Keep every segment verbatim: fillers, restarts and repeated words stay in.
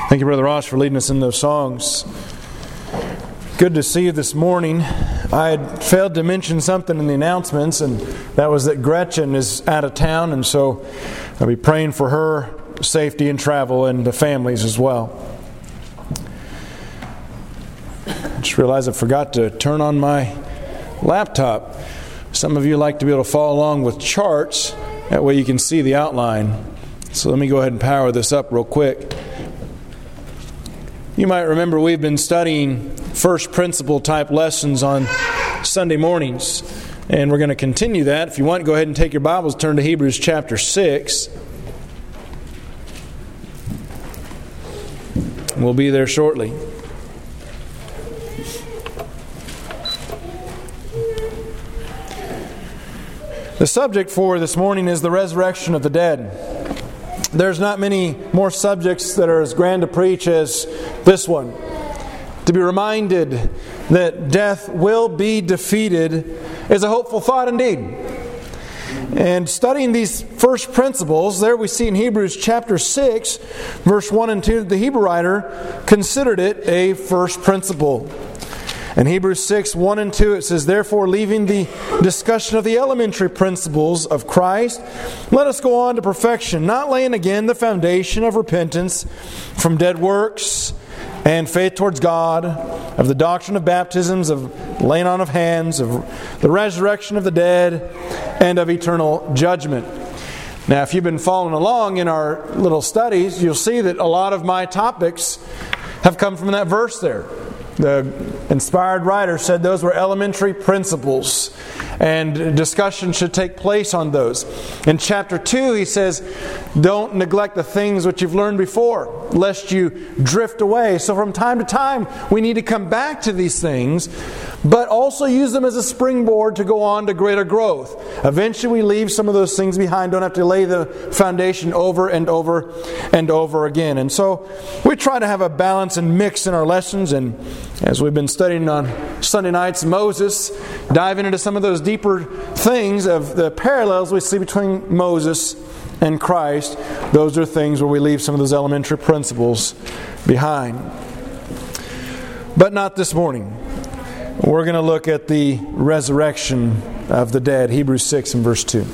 Thank you, Brother Ross, for leading us in those songs. Good to see you this morning. I had failed to mention something in the announcements, and that was that Gretchen is out of town, and so I'll be praying for her safety and travel and the families as well. I just realized I forgot to turn on my laptop. Some of you like to be able to follow along with charts. That way you can see the outline. So let me go ahead and power this up real quick. You might remember we've been studying first principle type lessons on Sunday mornings. And we're going to continue that. If you want, go ahead and take your Bibles, turn to Hebrews chapter six. We'll be there shortly. The subject for this morning is the resurrection of the dead. There's not many more subjects that are as grand to preach as this one. To be reminded that death will be defeated is a hopeful thought indeed. And studying these first principles, there we see in Hebrews chapter six, verse one and two, the Hebrew writer considered it a first principle. In Hebrews six, one and two, it says, "Therefore, leaving the discussion of the elementary principles of Christ, let us go on to perfection, not laying again the foundation of repentance from dead works and faith towards God, of the doctrine of baptisms, of laying on of hands, of the resurrection of the dead, and of eternal judgment." Now, if you've been following along in our little studies, you'll see that a lot of my topics have come from that verse there. The inspired writer said those were elementary principles, and discussion should take place on those. In chapter two, he says, don't neglect the things which you've learned before, lest you drift away. So from time to time, we need to come back to these things, but also use them as a springboard to go on to greater growth. Eventually, we leave some of those things behind, don't have to lay the foundation over and over and over again. And so we try to have a balance and mix in our lessons, and as we've been studying on Sunday nights, Moses, diving into some of those deeper things of the parallels we see between Moses and Christ. Those are things where we leave some of those elementary principles behind. But not this morning. We're going to look at the resurrection of the dead, Hebrews six and verse two.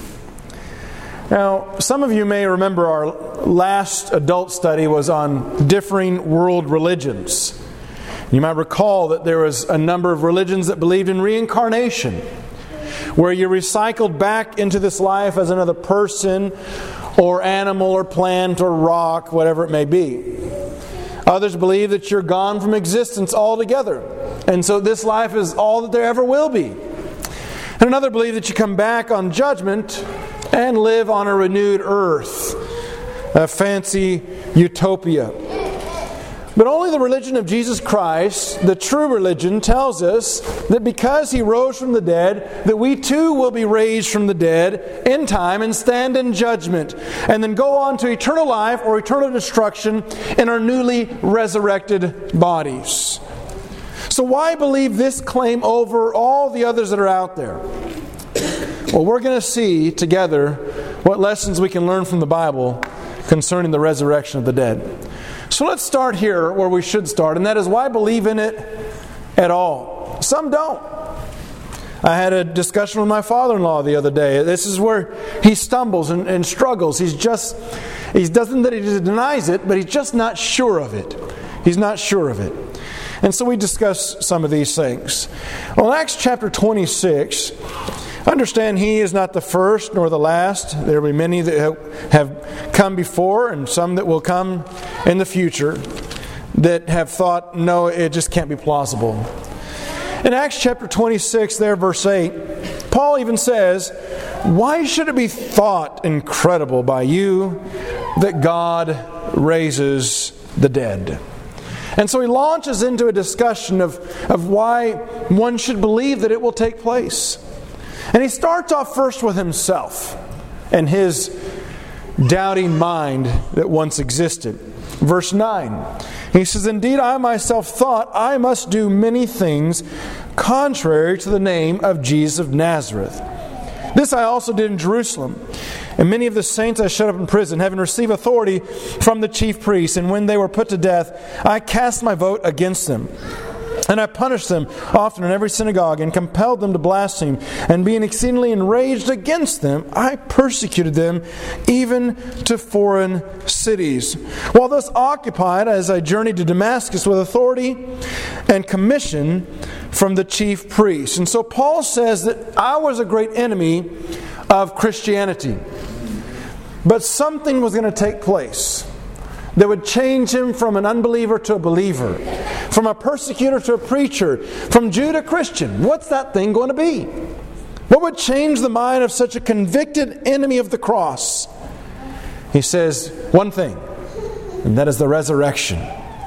Now, some of you may remember our last adult study was on differing world religions. You might recall that there was a number of religions that believed in reincarnation, where you're recycled back into this life as another person or animal or plant or rock, whatever it may be. Others believe that you're gone from existence altogether, and so this life is all that there ever will be. And another believe that you come back on judgment and live on a renewed earth, a fancy utopia. But only the religion of Jesus Christ, the true religion, tells us that because He rose from the dead, that we too will be raised from the dead in time and stand in judgment, and then go on to eternal life or eternal destruction in our newly resurrected bodies. So why believe this claim over all the others that are out there? Well, we're going to see together what lessons we can learn from the Bible concerning the resurrection of the dead. So let's start here where we should start, and that is why believe in it at all. Some don't. I had a discussion with my father-in-law the other day. This is where he stumbles and, and struggles. He's just, he doesn't that he denies it, but he's just not sure of it. He's not sure of it. And so we discuss some of these things. Well, in Acts chapter twenty-six, understand He is not the first nor the last. There will be many that have come before and some that will come in the future that have thought, no, it just can't be plausible. In Acts chapter twenty-six, there, verse eight, Paul even says, "Why should it be thought incredible by you that God raises the dead?" And so he launches into a discussion of, of why one should believe that it will take place. And he starts off first with himself and his doubting mind that once existed. Verse nine, he says, "Indeed, I myself thought I must do many things contrary to the name of Jesus of Nazareth. This I also did in Jerusalem, And many of the saints I shut up in prison, having received authority from the chief priests. And when they were put to death, I cast my vote against them. And I punished them often in every synagogue and compelled them to blaspheme. And being exceedingly enraged against them, I persecuted them even to foreign cities. While thus occupied, as I journeyed to Damascus with authority and commission from the chief priests. And so Paul says that I was a great enemy of Christianity. But something was going to take place that would change him from an unbeliever to a believer, from a persecutor to a preacher, from Jew to Christian. What's that thing going to be? What would change the mind of such a convicted enemy of the cross? He says one thing, and that is the resurrection.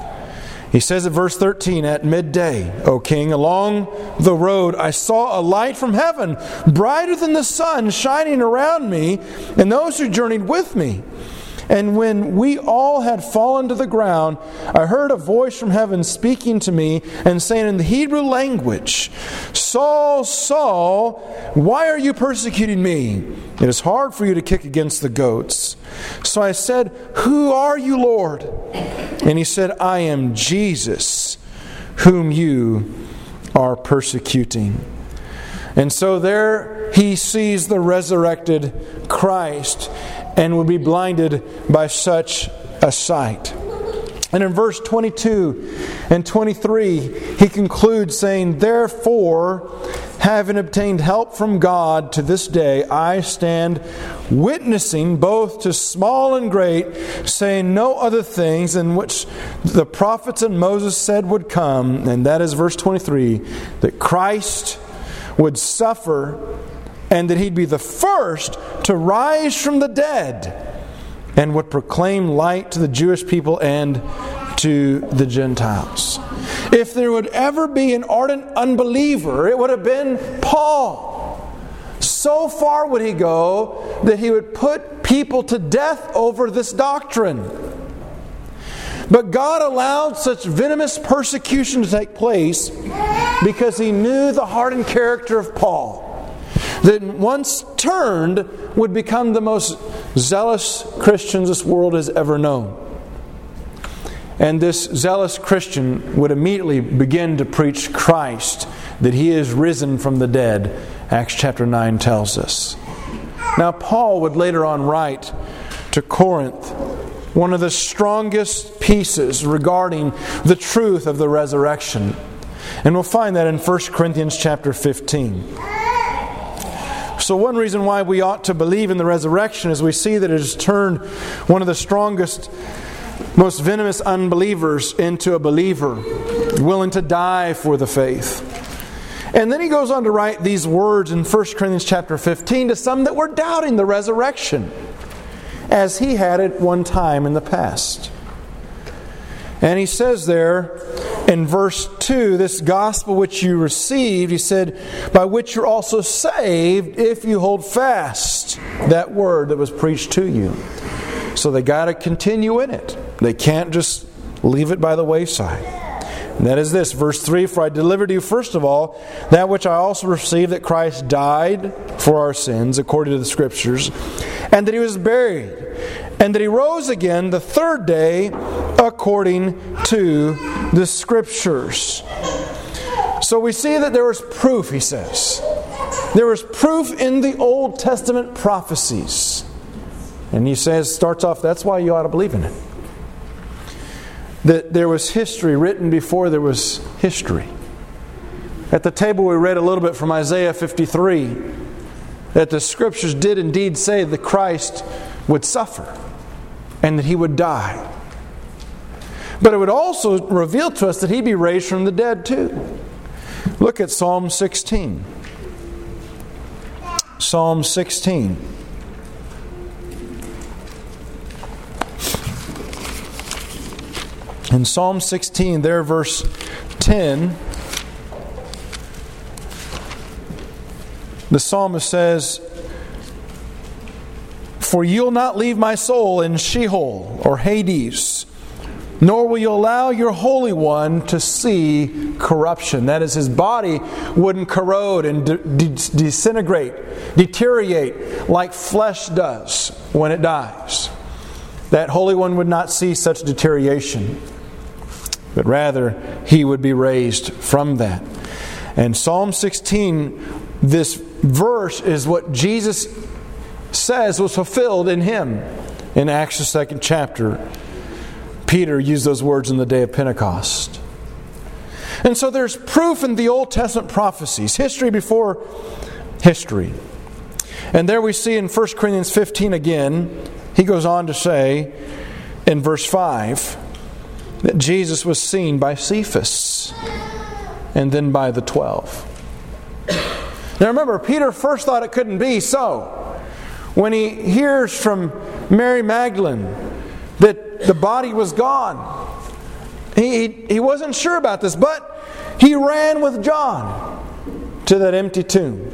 He says in verse thirteen, at midday, O king, along the road I saw a light from heaven, brighter than the sun, shining around me and those who journeyed with me. And when we all had fallen to the ground, I heard a voice from heaven speaking to me and saying in the Hebrew language, Saul, Saul, why are you persecuting me? It is hard for you to kick against the goats. So I said, who are you, Lord? And he said, I am Jesus, whom you are persecuting. And so there he sees the resurrected Christ and would be blinded by such a sight. And in verse twenty-two and twenty-three, he concludes saying, therefore, having obtained help from God to this day, I stand witnessing both to small and great, saying no other things than which the prophets and Moses said would come. And that is verse twenty-three, that Christ would suffer and that He'd be the first to rise from the dead and would proclaim light to the Jewish people and to the Gentiles. If there would ever be an ardent unbeliever, it would have been Paul. So far would he go that he would put people to death over this doctrine. But God allowed such venomous persecution to take place because He knew the heart and character of Paul, that once turned would become the most zealous Christians this world has ever known. And this zealous Christian would immediately begin to preach Christ, that He is risen from the dead, Acts chapter nine tells us. Now Paul would later on write to Corinth one of the strongest pieces regarding the truth of the resurrection. And we'll find that in First Corinthians chapter fifteen. So one reason why we ought to believe in the resurrection is we see that it has turned one of the strongest, most venomous unbelievers into a believer, willing to die for the faith. And then he goes on to write these words in First Corinthians chapter fifteen to some that were doubting the resurrection, as he had at one time in the past. And he says there in verse two, this gospel which you received, he said, by which you're also saved if you hold fast that word that was preached to you. So they got to continue in it. They can't just leave it by the wayside. And that is this, verse three, for I delivered to you first of all that which I also received, that Christ died for our sins according to the Scriptures, and that He was buried, and that He rose again the third day according to the Scriptures. So we see that there was proof, he says. There was proof in the Old Testament prophecies. And he says, starts off, that's why you ought to believe in it. That there was history written before there was history. At the table we read a little bit from Isaiah fifty-three, that the Scriptures did indeed say that Christ would suffer and that He would die. But it would also reveal to us that He'd be raised from the dead too. Look at Psalm sixteen. Psalm sixteen. In Psalm sixteen, there verse ten, the psalmist says, for you'll not leave my soul in Sheol or Hades, nor will you allow your Holy One to see corruption. That is, His body wouldn't corrode and de- de- disintegrate, deteriorate like flesh does when it dies. That Holy One would not see such deterioration, but rather He would be raised from that. And Psalm sixteen, this verse is what Jesus says was fulfilled in Him. In Acts the second chapter, Peter used those words in the day of Pentecost. And so there's proof in the Old Testament prophecies, history before history. And there we see in First Corinthians fifteen again, he goes on to say in verse five that Jesus was seen by Cephas and then by the twelve. Now remember, Peter first thought it couldn't be so. When he hears from Mary Magdalene that the body was gone, he, he, he wasn't sure about this, but he ran with John to that empty tomb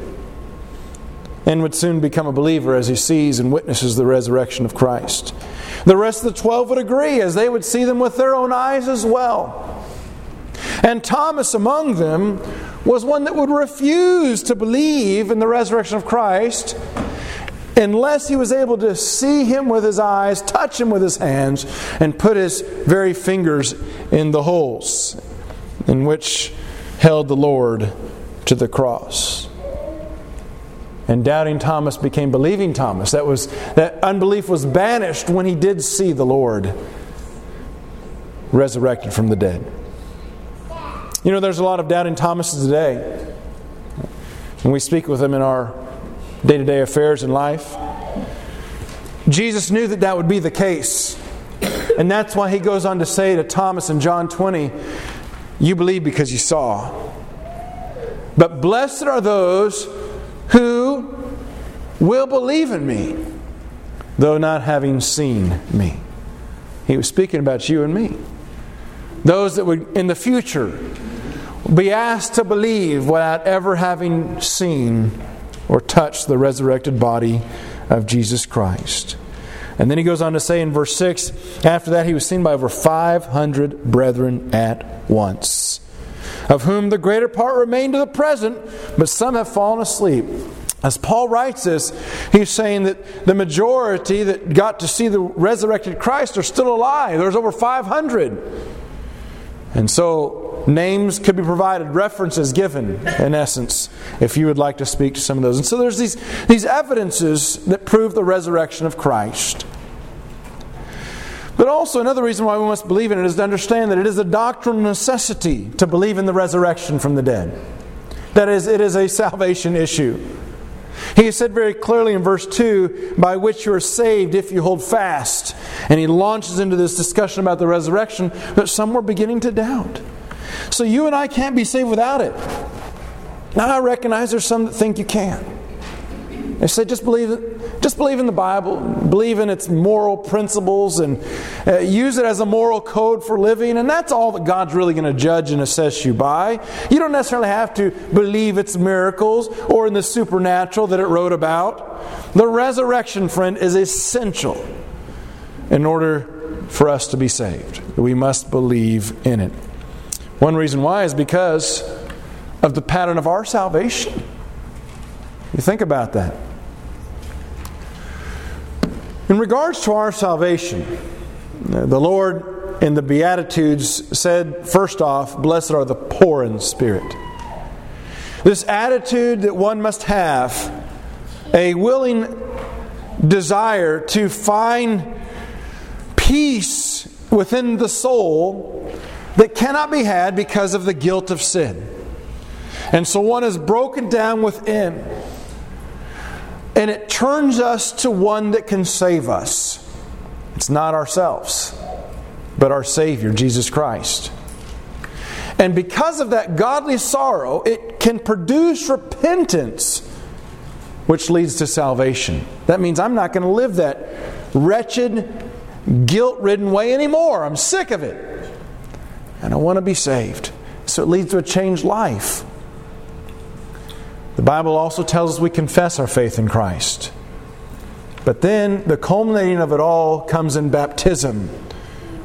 and would soon become a believer as he sees and witnesses the resurrection of Christ. The rest of the twelve would agree as they would see them with their own eyes as well. And Thomas among them was one that would refuse to believe in the resurrection of Christ unless he was able to see Him with his eyes, touch Him with his hands, and put his very fingers in the holes in which held the Lord to the cross. And doubting Thomas became believing Thomas. That was that unbelief was banished when he did see the Lord resurrected from the dead. You know, there's a lot of doubting Thomases today. And we speak with them in our day-to-day affairs in life. Jesus knew that that would be the case. And that's why He goes on to say to Thomas in John twenty, you believe because you saw. But blessed are those who will believe in me, though not having seen me. He was speaking about you and me. Those that would, in the future, be asked to believe without ever having seen or touched the resurrected body of Jesus Christ. And then he goes on to say in verse six, after that he was seen by over five hundred brethren at once, of whom the greater part remain to the present, but some have fallen asleep. As Paul writes this, he's saying that the majority that got to see the resurrected Christ are still alive. There's over five hundred. And so names could be provided, references given, in essence, if you would like to speak to some of those. And so there's these, these evidences that prove the resurrection of Christ. But also another reason why we must believe in it is to understand that it is a doctrinal necessity to believe in the resurrection from the dead. That is, it is a salvation issue. He said very clearly in verse two, by which you are saved if you hold fast. And he launches into this discussion about the resurrection, but some were beginning to doubt. So you and I can't be saved without it. Now I recognize there's some that think you can. They say just believe it, just believe in the Bible, believe in its moral principles, and uh, use it as a moral code for living, and that's all that God's really going to judge and assess you by. You don't necessarily have to believe its miracles or in the supernatural that it wrote about. The resurrection, friend, is essential in order for us to be saved. We must believe in it. One reason why is because of the pattern of our salvation. You think about that. In regards to our salvation, the Lord in the Beatitudes said, first off, blessed are the poor in spirit. This attitude that one must have, a willing desire to find peace within the soul that cannot be had because of the guilt of sin. And so one is broken down within. And it turns us to one that can save us. It's not ourselves, but our Savior, Jesus Christ. And because of that godly sorrow, it can produce repentance, which leads to salvation. That means I'm not going to live that wretched, guilt-ridden way anymore. I'm sick of it. And I want to be saved. So it leads to a changed life. The Bible also tells us we confess our faith in Christ. But then the culminating of it all comes in baptism,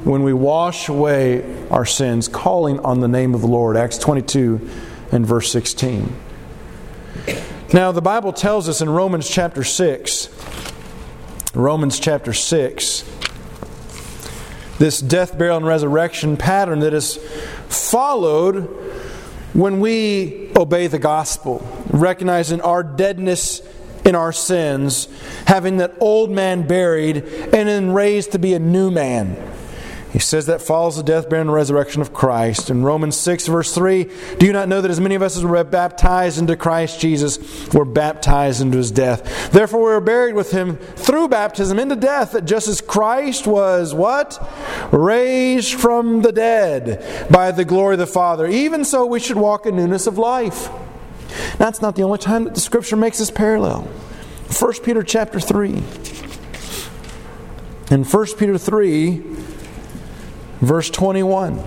when we wash away our sins, calling on the name of the Lord. Acts twenty-two and verse sixteen. Now, the Bible tells us in Romans chapter six, Romans chapter six, this death, burial, and resurrection pattern that is followed when we obey the gospel, recognizing our deadness in our sins, having that old man buried, and then raised to be a new man. He says that follows the death, burial, and resurrection of Christ. In Romans six, verse three, do you not know that as many of us as were baptized into Christ Jesus were baptized into His death? Therefore we were buried with Him through baptism into death, that just as Christ was, what? Raised from the dead by the glory of the Father. Even so we should walk in newness of life. That's not the only time that the Scripture makes this parallel. First Peter chapter three. In First Peter three, verse twenty-one,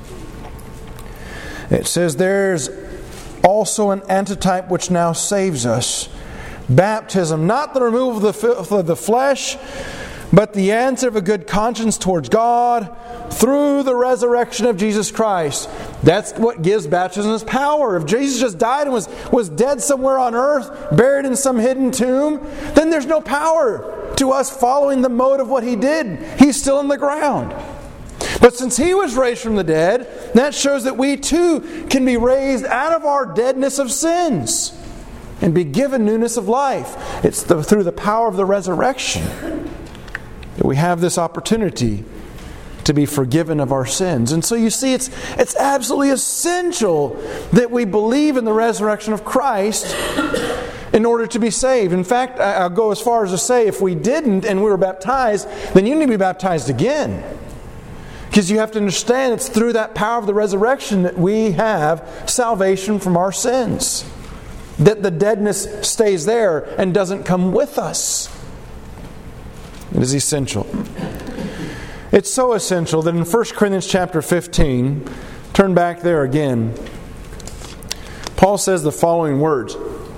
it says, there's also an antitype which now saves us. Baptism, not the removal of the, filth of the flesh, but the answer of a good conscience towards God through the resurrection of Jesus Christ. That's what gives baptism its power. If Jesus just died and was, was dead somewhere on earth, buried in some hidden tomb, then there's no power to us following the mode of what He did. He's still in the ground. But since He was raised from the dead, that shows that we too can be raised out of our deadness of sins and be given newness of life. It's the, through the power of the resurrection that we have this opportunity to be forgiven of our sins. And so you see, it's, it's absolutely essential that we believe in the resurrection of Christ in order to be saved. In fact, I'll go as far as to say, if we didn't and we were baptized, then you need to be baptized again. Because you have to understand it's through that power of the resurrection that we have salvation from our sins. That the deadness stays there and doesn't come with us. It is essential. It's so essential that in First Corinthians chapter fifteen, turn back there again, Paul says the following words.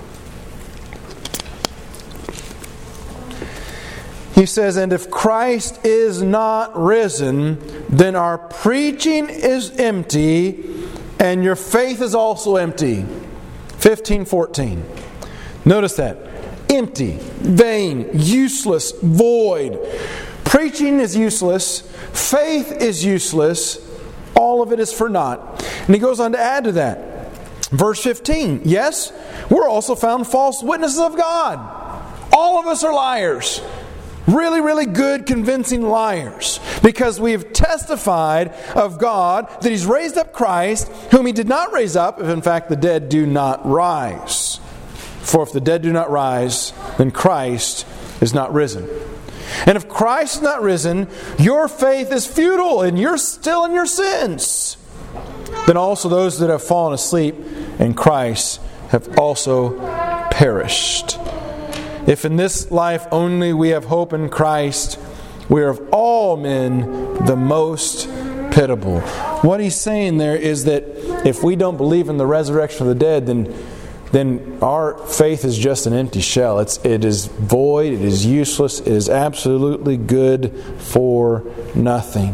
He says, and if Christ is not risen, then our preaching is empty, and your faith is also empty. fifteen fourteen. Notice that. Empty, vain, useless, void. Preaching is useless. Faith is useless. All of it is for naught. And he goes on to add to that. Verse fifteen. Yes, we're also found false witnesses of God. All of us are liars. Really, really good, convincing liars. Because we have testified of God that He's raised up Christ, whom He did not raise up, if in fact the dead do not rise. For if the dead do not rise, then Christ is not risen. And if Christ is not risen, your faith is futile, and you're still in your sins. Then also those that have fallen asleep in Christ have also perished. If in this life only we have hope in Christ, we are of all men the most pitiable. What he's saying there is that if we don't believe in the resurrection of the dead, then then our faith is just an empty shell. It's, it is void, it is useless, it is absolutely good for nothing.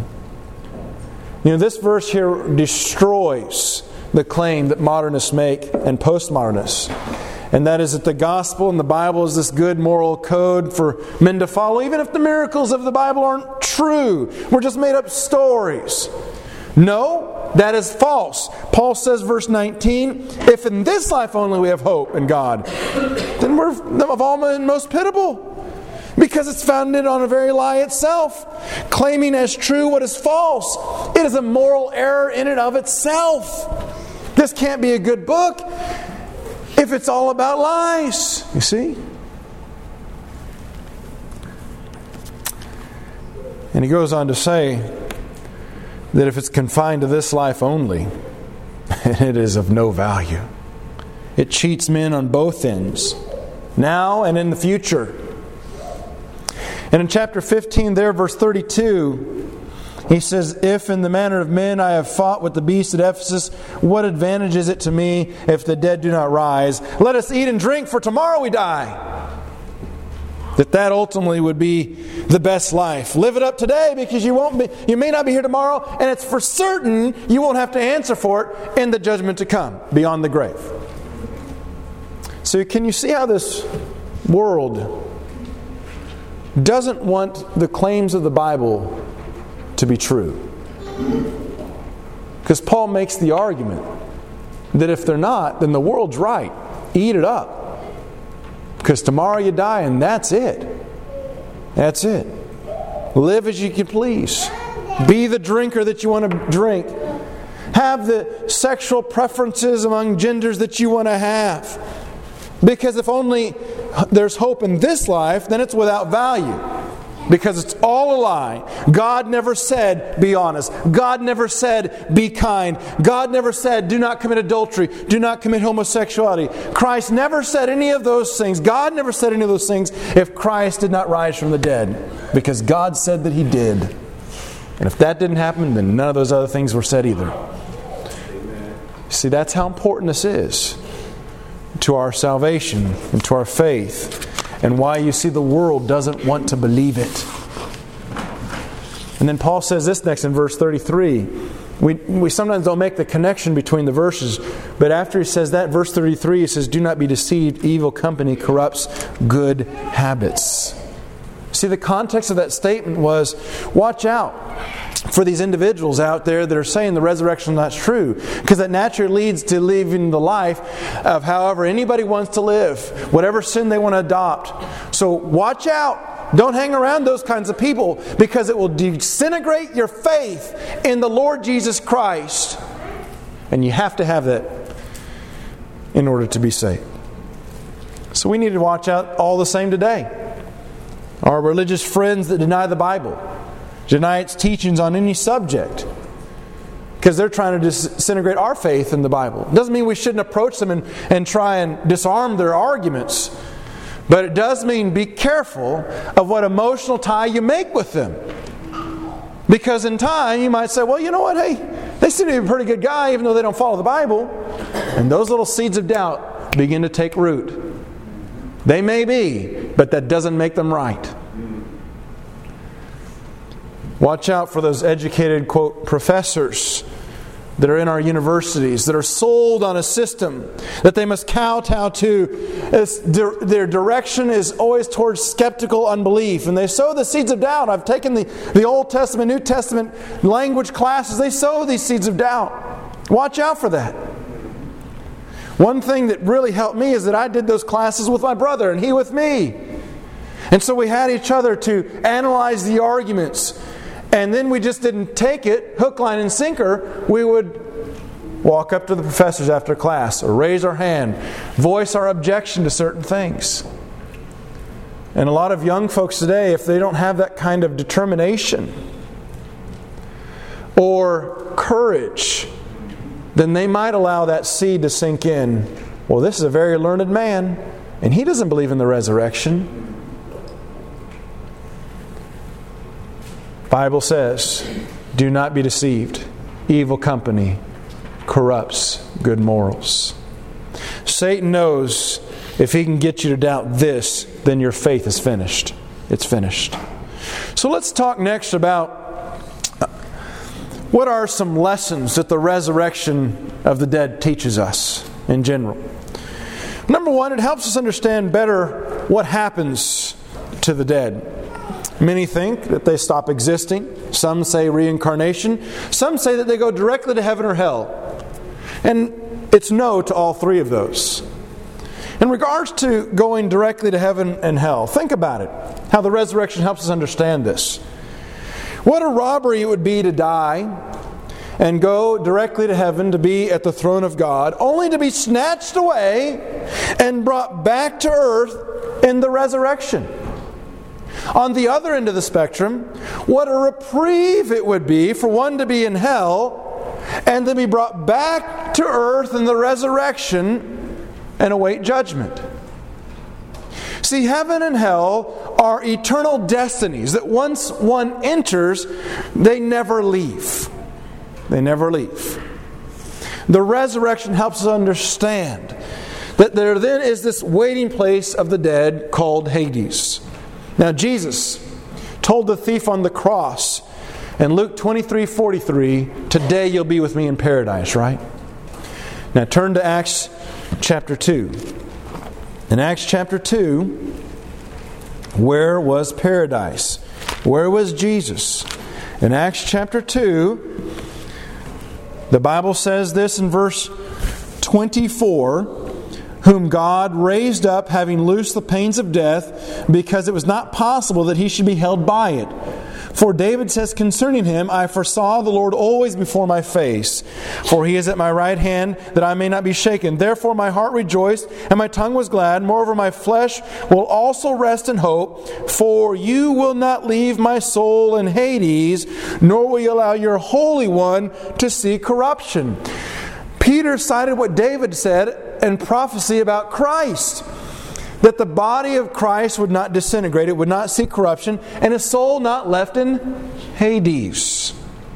You know, this verse here destroys the claim that modernists make and postmodernists. And that is that the gospel and the Bible is this good moral code for men to follow, even if the miracles of the Bible aren't true. We're just made up stories. No, that is false. Paul says, verse nineteen, if in this life only we have hope in God, then we're of all men most pitiable. Because it's founded on a very lie itself, claiming as true what is false. It is a moral error in and of itself. This can't be a good book if it's all about lies. You see? And he goes on to say that if it's confined to this life only, it is of no value. It cheats men on both ends, now and in the future. And in chapter fifteen there, verse thirty-two, he says, if in the manner of men I have fought with the beast at Ephesus, what advantage is it to me if the dead do not rise? Let us eat and drink, for tomorrow we die. That that ultimately would be the best life. Live it up today, because you won't be, you may not be here tomorrow, and it's for certain you won't have to answer for it in the judgment to come, beyond the grave. So can you see how this world doesn't want the claims of the Bible to be true? Because Paul makes the argument that if they're not, then the world's right. Eat it up. Because tomorrow you die and that's it. That's it. Live as you can please. Be the drinker that you want to drink. Have the sexual preferences among genders that you want to have. Because if only there's hope in this life, then it's without value. Because it's all a lie. God never said, be honest. God never said, be kind. God never said, do not commit adultery. Do not commit homosexuality. Christ never said any of those things. God never said any of those things if Christ did not rise from the dead. Because God said that He did. And if that didn't happen, then none of those other things were said either. See, that's how important this is to our salvation and to our faith. And why you see the world doesn't want to believe it. And then Paul says this next in verse thirty-three. We, we sometimes don't make the connection between the verses. But after he says that, verse thirty-three, he says, do not be deceived. Evil company corrupts good habits. See, the context of that statement was, watch out for these individuals out there that are saying the resurrection is not true. Because that naturally leads to living the life of however anybody wants to live. Whatever sin they want to adopt. So watch out. Don't hang around those kinds of people, because it will disintegrate your faith in the Lord Jesus Christ. And you have to have that in order to be saved. So we need to watch out all the same today. Our religious friends that deny the Bible, deny its teachings on any subject, because they're trying to disintegrate our faith in the Bible. It doesn't mean we shouldn't approach them and, and try and disarm their arguments. But it does mean be careful of what emotional tie you make with them. Because in time you might say, well, you know what, hey, they seem to be a pretty good guy even though they don't follow the Bible. And those little seeds of doubt begin to take root. They may be, but that doesn't make them right. Watch out for those educated, quote, professors that are in our universities, that are sold on a system that they must kowtow to. It's, their direction is always towards skeptical unbelief. And they sow the seeds of doubt. I've taken the, the Old Testament, New Testament language classes. They sow these seeds of doubt. Watch out for that. One thing that really helped me is that I did those classes with my brother and he with me. And so we had each other to analyze the arguments. And then we just didn't take it, hook, line, and sinker. We would walk up to the professors after class or raise our hand, voice our objection to certain things. And a lot of young folks today, if they don't have that kind of determination or courage, then they might allow that seed to sink in. Well, this is a very learned man, and he doesn't believe in the resurrection. Bible says, do not be deceived. Evil company corrupts good morals. Satan knows if he can get you to doubt this, then your faith is finished. It's finished. So let's talk next about what are some lessons that the resurrection of the dead teaches us in general. Number one, it helps us understand better what happens to the dead. Many think that they stop existing. Some say reincarnation. Some say that they go directly to heaven or hell. And it's no to all three of those. In regards to going directly to heaven and hell, think about it. How the resurrection helps us understand this. What a robbery it would be to die and go directly to heaven to be at the throne of God, only to be snatched away and brought back to earth in the resurrection. On the other end of the spectrum, what a reprieve it would be for one to be in hell and to be brought back to earth in the resurrection and await judgment. See, heaven and hell are eternal destinies that once one enters, they never leave. They never leave. The resurrection helps us understand that there then is this waiting place of the dead called Hades. Now Jesus told the thief on the cross in Luke twenty-three forty-three, today you'll be with me in paradise, right? Now turn to Acts chapter two. In Acts chapter two, where was paradise? Where was Jesus? In Acts chapter two, the Bible says this in verse twenty-four, whom God raised up, having loosed the pains of death, because it was not possible that he should be held by it. For David says concerning him, I foresaw the Lord always before my face, for he is at my right hand, that I may not be shaken. Therefore my heart rejoiced, and my tongue was glad. Moreover, my flesh will also rest in hope, for you will not leave my soul in Hades, nor will you allow your Holy One to see corruption. Peter cited what David said in prophecy about Christ, that the body of Christ would not disintegrate, it would not see corruption, and his soul not left in Hades.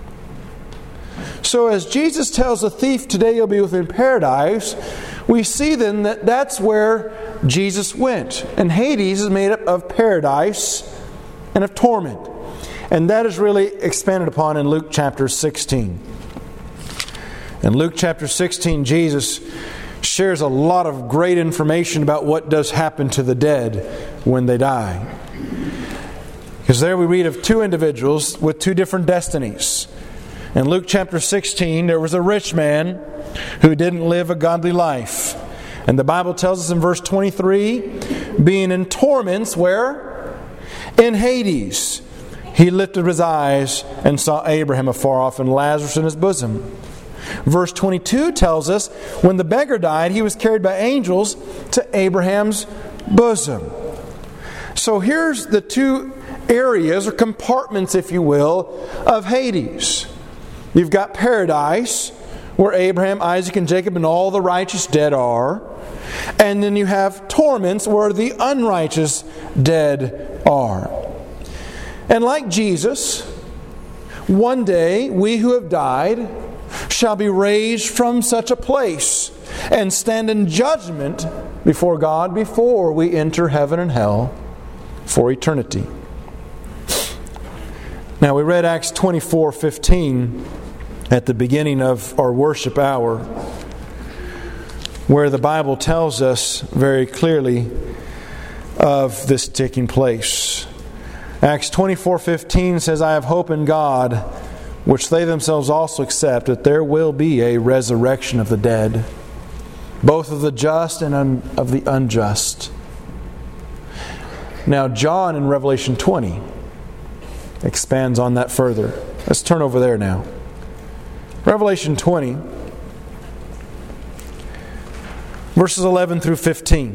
So as Jesus tells the thief, today you'll be within paradise, we see then that that's where Jesus went. And Hades is made up of paradise and of torment. And that is really expanded upon in Luke chapter sixteen. In Luke chapter sixteen, Jesus shares a lot of great information about what does happen to the dead when they die. Because there we read of two individuals with two different destinies. In Luke chapter sixteen, there was a rich man who didn't live a godly life. And the Bible tells us in verse twenty-three, being in torments, where? In Hades. He lifted his eyes and saw Abraham afar off and Lazarus in his bosom. Verse twenty-two tells us, when the beggar died, he was carried by angels to Abraham's bosom. So here's the two areas, or compartments, if you will, of Hades. You've got paradise, where Abraham, Isaac, and Jacob and all the righteous dead are. And then you have torments, where the unrighteous dead are. And like Jesus, one day we who have died shall be raised from such a place and stand in judgment before God before we enter heaven and hell for eternity. Now we read Acts twenty-four fifteen at the beginning of our worship hour, where the Bible tells us very clearly of this taking place. Acts twenty-four fifteen says, I have hope in God, which they themselves also accept, that there will be a resurrection of the dead, both of the just and un- of the unjust. Now John in Revelation twenty expands on that further. Let's turn over there now. Revelation twenty, verses eleven through fifteen,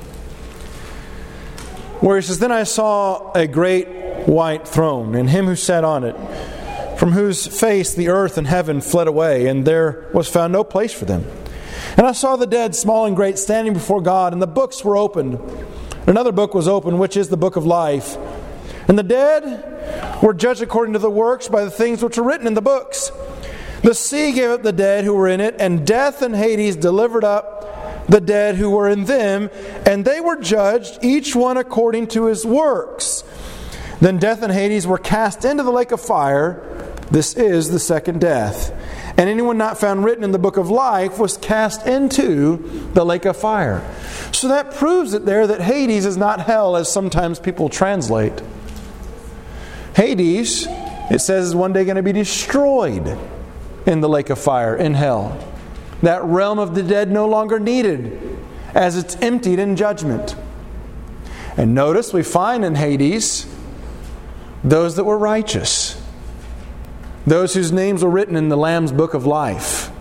where he says, Then I saw a great white throne, and him who sat on it, from whose face the earth and heaven fled away, and there was found no place for them. And I saw the dead, small and great, standing before God, and the books were opened. Another book was opened, which is the book of life. And the dead were judged according to the works by the things which were written in the books. The sea gave up the dead who were in it, and death and Hades delivered up the dead who were in them, and they were judged, each one according to his works. Then death and Hades were cast into the lake of fire. This is the second death. And anyone not found written in the book of life was cast into the lake of fire. So that proves it there that Hades is not hell, as sometimes people translate. Hades, it says, is one day going to be destroyed in the lake of fire, in hell. That realm of the dead no longer needed, as it's emptied in judgment. And notice we find in Hades those that were righteous, those whose names were written in the Lamb's book of life.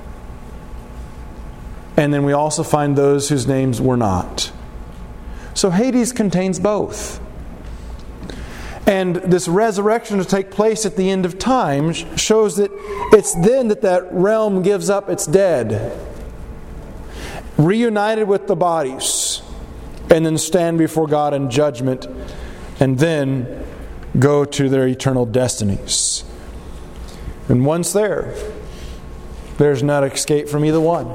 And then we also find those whose names were not. So Hades contains both. And this resurrection to take place at the end of time shows that it's then that that realm gives up its dead, reunited with the bodies, and then stand before God in judgment, and then go to their eternal destinies. And once there, there's not escape from either one.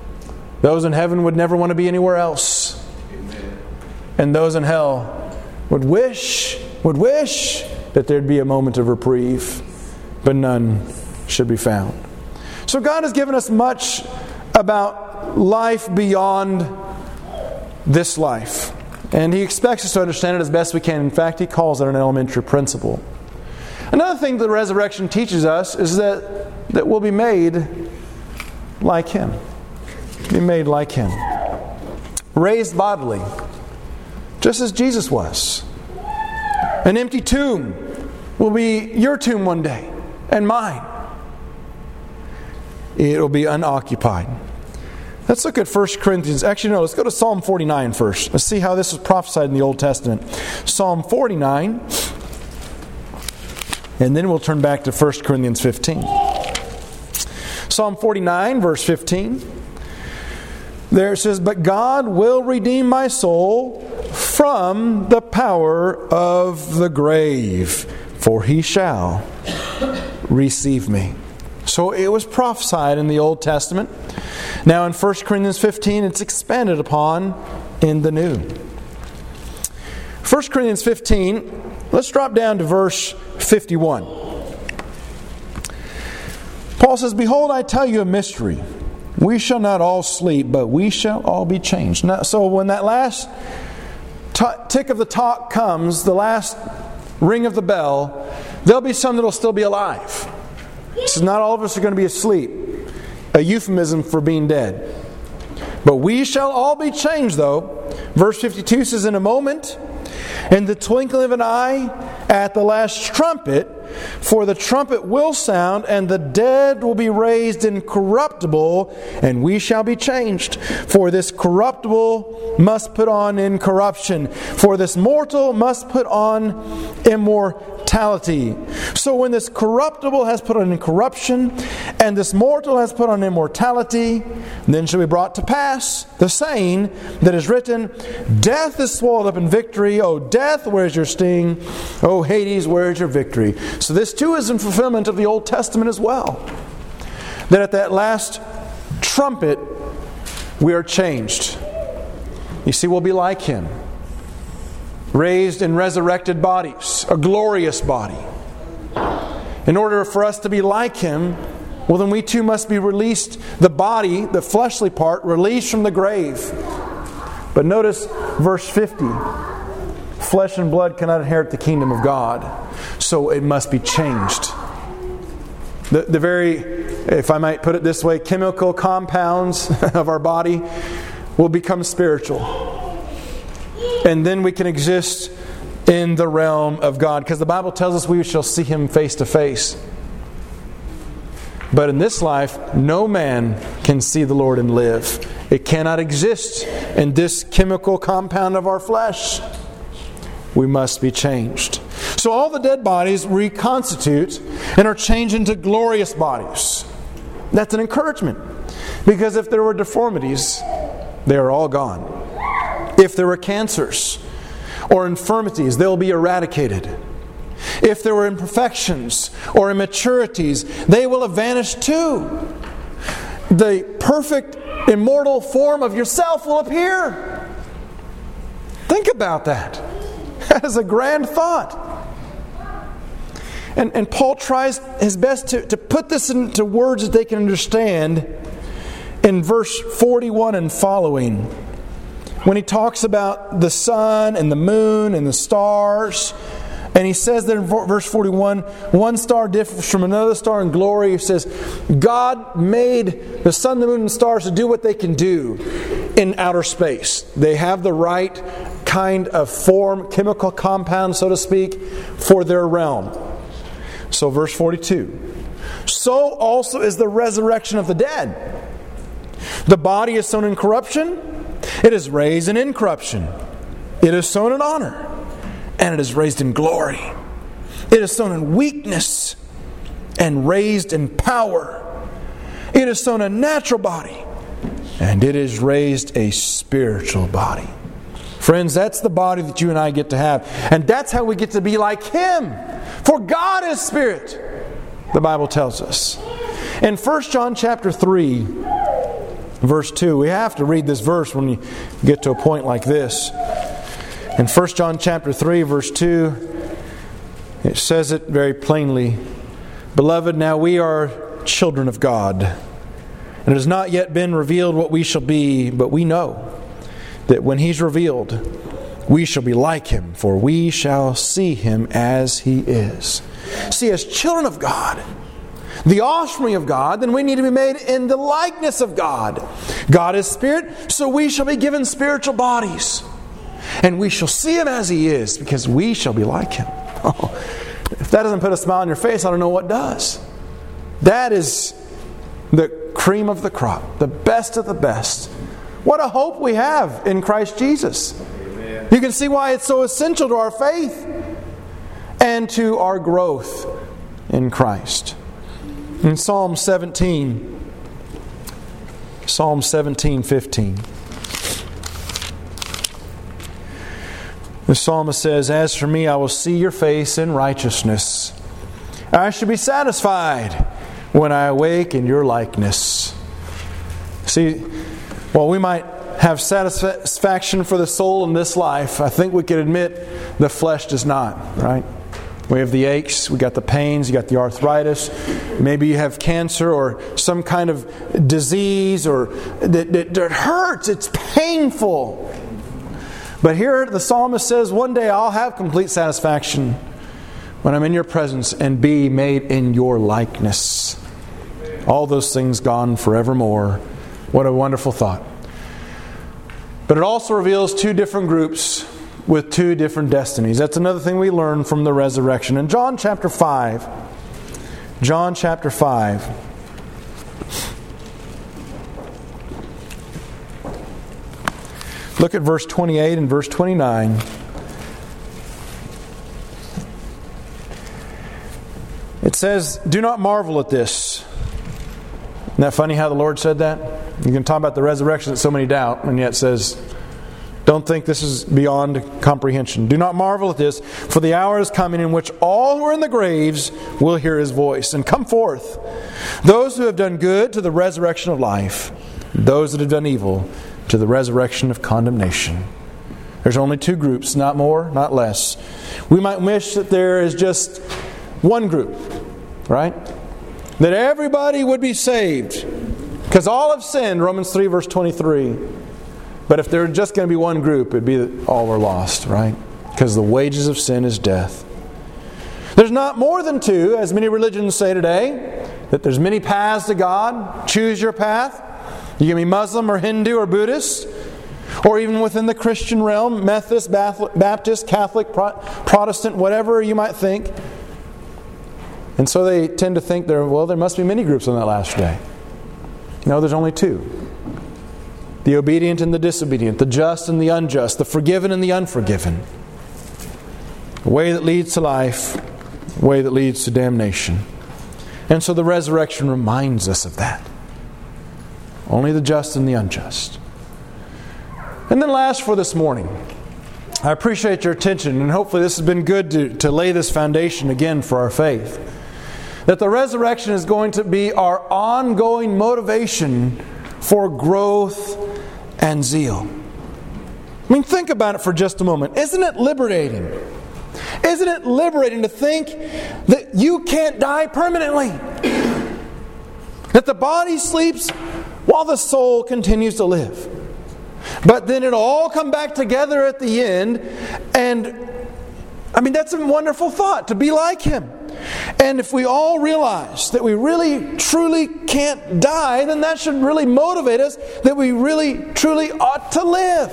Those in heaven would never want to be anywhere else. And those in hell would wish, would wish that there'd be a moment of reprieve, but none should be found. So God has given us much about life beyond this life. And He expects us to understand it as best we can. In fact, He calls it an elementary principle. Another thing the resurrection teaches us is that, that we'll be made like Him. Be made like Him. Raised bodily, just as Jesus was. An empty tomb will be your tomb one day, and mine. It'll be unoccupied. Let's look at First Corinthians. Actually, no, let's go to Psalm forty-nine first. Let's see how this was prophesied in the Old Testament. Psalm forty-nine, and then we'll turn back to First Corinthians fifteen. Psalm forty-nine, verse fifteen. There it says, "But God will redeem my soul from the power of the grave, for He shall receive me." So it was prophesied in the Old Testament. Now in First Corinthians fifteen, it's expanded upon in the New. First Corinthians fifteen, let's drop down to verse fifty-one. Paul says, "Behold, I tell you a mystery. We shall not all sleep, but we shall all be changed." Now, so when that last t- tick of the talk comes, the last ring of the bell, there'll be some that'll still be alive. So not all of us are going to be asleep. A euphemism for being dead. But we shall all be changed, though. Verse fifty-two says, "In a moment, in the twinkling of an eye, at the last trumpet, for the trumpet will sound, and the dead will be raised incorruptible, and we shall be changed. For this corruptible must put on incorruption, for this mortal must put on immortality." So when this corruptible has put on incorruption, and this mortal has put on immortality, then shall be brought to pass the saying that is written, "Death is swallowed up in victory. O death, where is your sting? O Hades, where is your victory?" So this too is in fulfillment of the Old Testament as well. That at that last trumpet, we are changed. You see, we'll be like Him. Raised in resurrected bodies, a glorious body. In order for us to be like Him, well then we too must be released, the body, the fleshly part, released from the grave. But notice verse fifty. Flesh and blood cannot inherit the kingdom of God, so it must be changed. The, the very, if I might put it this way, chemical compounds of our body will become spiritual. And then we can exist in the realm of God, because the Bible tells us we shall see Him face to face. But in this life, no man can see the Lord and live. It cannot exist in this chemical compound of our flesh. We must be changed. So all the dead bodies reconstitute and are changed into glorious bodies. That's an encouragement. Because if there were deformities, they are all gone. If there were cancers or infirmities, they'll be eradicated. If there were imperfections or immaturities, they will have vanished too. The perfect, immortal form of yourself will appear. Think about that. That is a grand thought. And, and Paul tries his best to, to put this into words that they can understand in verse forty-one and following. When he talks about the sun and the moon and the stars. And he says that in verse forty-one, one star differs from another star in glory. He says, God made the sun, the moon, and stars to do what they can do in outer space. They have the right kind of form, chemical compound, so to speak, for their realm. So verse forty-two. So also is the resurrection of the dead. The body is sown in corruption. It is raised in incorruption. It is sown in honor. And it is raised in glory. It is sown in weakness and raised in power. It is sown a natural body, and it is raised a spiritual body. Friends, that's the body that you and I get to have. And that's how we get to be like Him. For God is Spirit, the Bible tells us. In First John chapter three, verse two, we have to read this verse when you get to a point like this. In First John chapter three, verse two, it says it very plainly. Beloved, now we are children of God, and it has not yet been revealed what we shall be, but we know that when He's revealed, we shall be like Him, for we shall see Him as He is. See, as children of God, the offspring of God, then we need to be made in the likeness of God. God is Spirit, so we shall be given spiritual bodies. And we shall see Him as He is, because we shall be like Him. Oh, if that doesn't put a smile on your face, I don't know what does. That is the cream of the crop, the best of the best. What a hope we have in Christ Jesus. Amen. You can see why it's so essential to our faith and to our growth in Christ. In Psalm seventeen, Psalm seventeen, fifteen. The psalmist says, "As for me, I will see your face in righteousness. I shall be satisfied when I awake in your likeness." See, while we might have satisfaction for the soul in this life, I think we could admit the flesh does not, right? We have the aches, we got the pains, you got the arthritis. Maybe you have cancer or some kind of disease or that, that, that hurts, it's painful. But here the psalmist says, one day I'll have complete satisfaction when I'm in your presence and be made in your likeness. All those things gone forevermore. What a wonderful thought. But it also reveals two different groups with two different destinies. That's another thing we learn from the resurrection. In John chapter five, John chapter five, look at verse twenty-eight and verse twenty-nine. It says, "Do not marvel at this." Isn't that funny how the Lord said that? You can talk about the resurrection that so many doubt, and yet says, don't think this is beyond comprehension. "Do not marvel at this, for the hour is coming in which all who are in the graves will hear His voice and come forth. Those who have done good to the resurrection of life, those that have done evil to the resurrection of condemnation." There's only two groups, not more, not less. We might wish that there is just one group, right? That everybody would be saved. Because all have sinned, Romans three verse twenty-three. But if there were just going to be one group, it'd be that all were lost, right? Because the wages of sin is death. There's not more than two, as many religions say today, that there's many paths to God. Choose your path. You can be Muslim or Hindu or Buddhist, or even within the Christian realm, Methodist, Baptist, Catholic, Protestant, whatever you might think. And so they tend to think, there, well, there must be many groups on that last day. No, there's only two. The obedient and the disobedient, the just and the unjust, the forgiven and the unforgiven. A way that leads to life, a way that leads to damnation. And so the resurrection reminds us of that. Only the just and the unjust. And then last for this morning, I appreciate your attention, and hopefully this has been good to, to lay this foundation again for our faith. That the resurrection is going to be our ongoing motivation for growth and zeal. I mean, think about it for just a moment. Isn't it liberating? Isn't it liberating to think that you can't die permanently? That the body sleeps while the soul continues to live. But then it'll all come back together at the end. And, I mean, that's a wonderful thought, to be like Him. And if we all realize that we really, truly can't die, then that should really motivate us that we really, truly ought to live.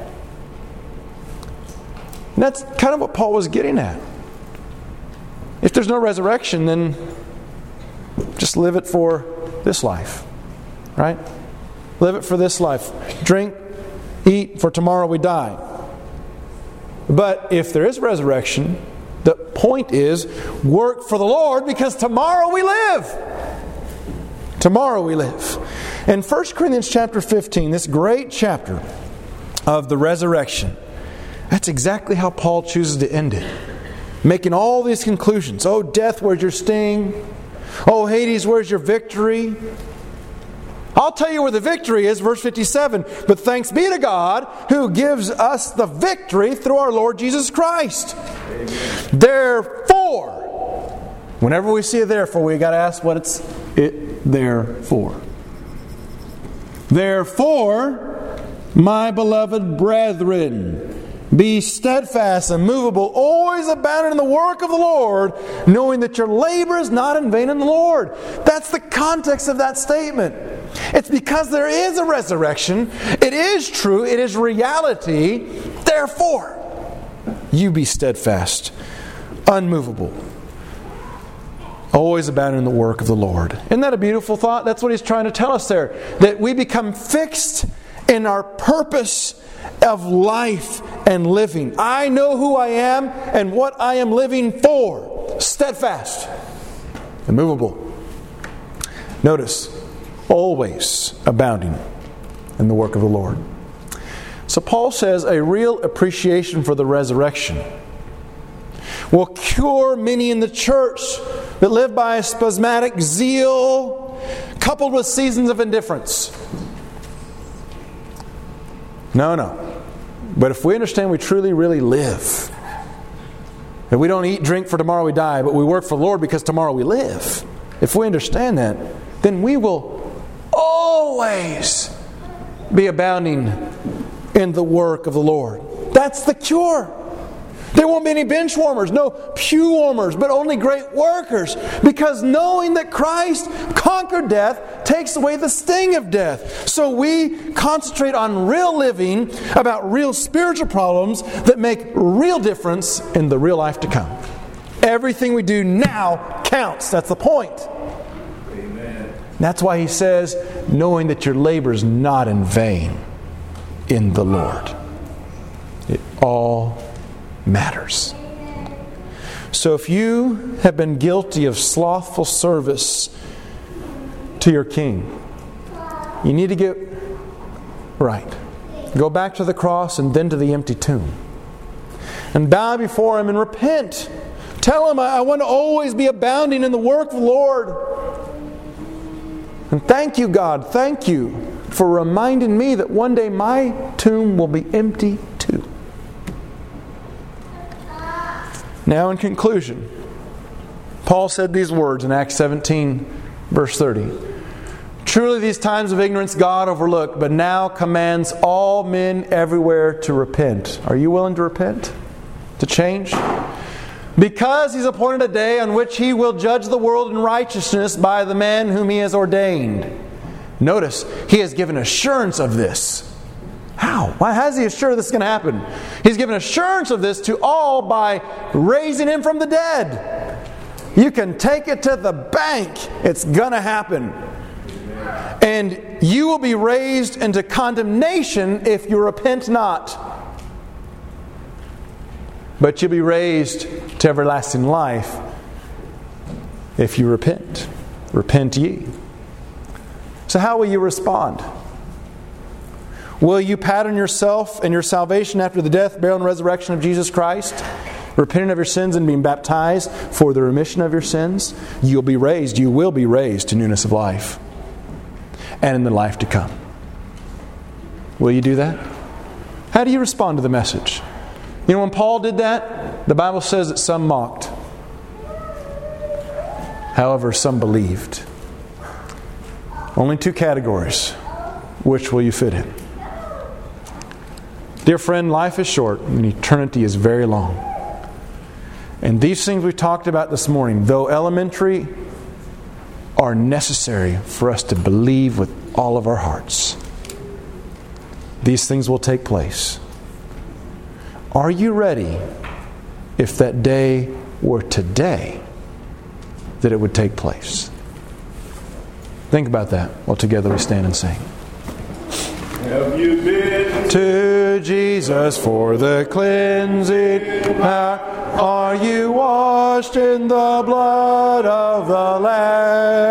And that's kind of what Paul was getting at. If there's no resurrection, then just live it for this life. Right? Live it for this life. Drink, eat, for tomorrow we die. But if there is resurrection, the point is, work for the Lord, because tomorrow we live. Tomorrow we live. In First Corinthians chapter fifteen, this great chapter of the resurrection, that's exactly how Paul chooses to end it. Making all these conclusions. Oh, death, where's your sting? Oh, Hades, where's your victory? I'll tell you where the victory is, verse fifty-seven. But thanks be to God who gives us the victory through our Lord Jesus Christ. Amen. Therefore, whenever we see a therefore, we got to ask what it's it there for. Therefore, my beloved brethren, be steadfast, immovable, always abounding in the work of the Lord, knowing that your labor is not in vain in the Lord. That's the context of that statement. It's because there is a resurrection. It is true. It is reality. Therefore, you be steadfast, unmovable, always abounding in the work of the Lord. Isn't that a beautiful thought? That's what he's trying to tell us there. That we become fixed in our purpose of life and living. I know who I am and what I am living for. Steadfast, immovable. Notice, always abounding in the work of the Lord. So Paul says a real appreciation for the resurrection will cure many in the church that live by a spasmodic zeal coupled with seasons of indifference. No, no. But if we understand we truly, really live, that we don't eat, drink for tomorrow we die, but we work for the Lord because tomorrow we live. If we understand that, then we will always be abounding in the work of the Lord. That's the cure. There won't be any bench warmers, no pew warmers, but only great workers. Because knowing that Christ conquered death takes away the sting of death. So we concentrate on real living, about real spiritual problems that make real difference in the real life to come. Everything we do now counts. That's the point. Amen. That's why he says, knowing that your labor is not in vain in the Lord. It all matters. So if you have been guilty of slothful service to your King, you need to get right. Go back to the cross and then to the empty tomb. And bow before Him and repent. Tell Him, I want to always be abounding in the work of the Lord. And thank you, God. Thank you for reminding me that one day my tomb will be empty too. Now in conclusion, Paul said these words in Acts seventeen, verse thirty. Truly these times of ignorance God overlooked, but now commands all men everywhere to repent. Are you willing to repent? To change? Because He's appointed a day on which He will judge the world in righteousness by the man whom He has ordained. Notice, He has given assurance of this. How? Why has He assured this is going to happen? He's given assurance of this to all by raising Him from the dead. You can take it to the bank. It's going to happen. And you will be raised into condemnation if you repent not. But you'll be raised to everlasting life if you repent. Repent ye. So how will you respond? Will you pattern yourself and your salvation after the death, burial, and resurrection of Jesus Christ? Repenting of your sins and being baptized for the remission of your sins? You'll be raised, you will be raised to newness of life. And in the life to come. Will you do that? How do you respond to the message? You know, when Paul did that, the Bible says that some mocked. However, some believed. Only two categories. Which will you fit in? Dear friend, life is short and eternity is very long. And these things we talked about this morning, though elementary, are necessary for us to believe with all of our hearts. These things will take place. Are you ready, if that day were today, that it would take place? Think about that while together we stand and sing. Have you been to Jesus for the cleansing power? Are you washed in the blood of the Lamb?